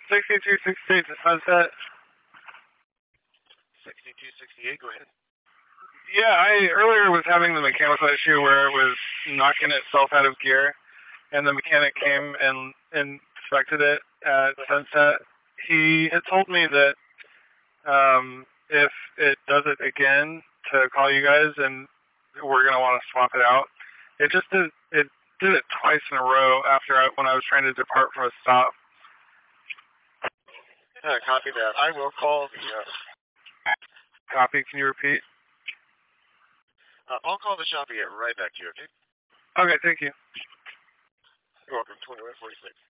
6268 to Sunset. 6268, go ahead. Yeah, I earlier was having the mechanical issue where it was knocking itself out of gear, and the mechanic came and inspected it at Sunset. He had told me that if it does it again, to call you guys, and we're gonna want to swap it out. It just did it twice in a row when I was trying to depart from a stop. Copy that. I will call the. Copy. Can you repeat? I'll call the shop and get right back to you. Okay. Okay. Thank you. You're welcome. 2146.